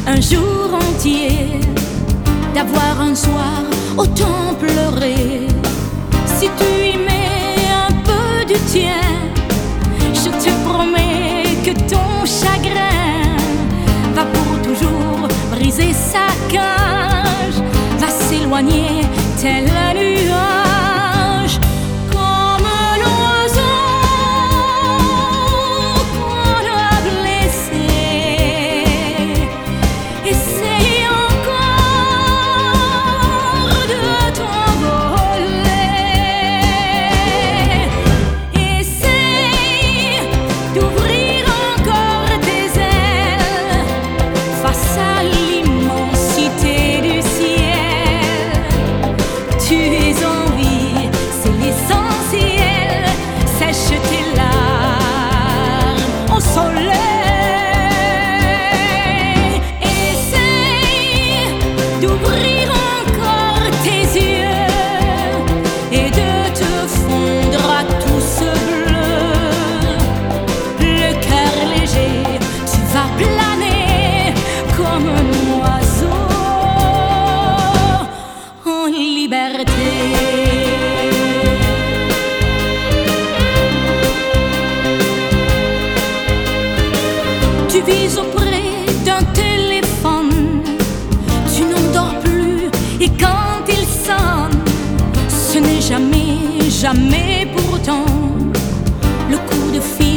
un jour entier, d'avoir un soir autant pleuré. Si tu y mets un peu du tien, je te promets que ton chagrin va pour toujours briser sa cage, va s'éloigner tel un nuage, comme l'oiseau qu'on a blessé. Essaye encore de t'envoler, essaye d'ouvrir encore tes ailes face à l'immensité du ciel. Tu es en vie, c'est l'essentiel. Sèche tes larmes au soleil. Essaye d'ouvrir encore tes yeux et de te fondre à tout ce bleu. Le cœur léger, tu vas planer comme un oiseau en liberté. Tu vis auprès d'un téléphone, tu n'endors plus et quand il sonne, ce n'est jamais, jamais pourtant le coup de fil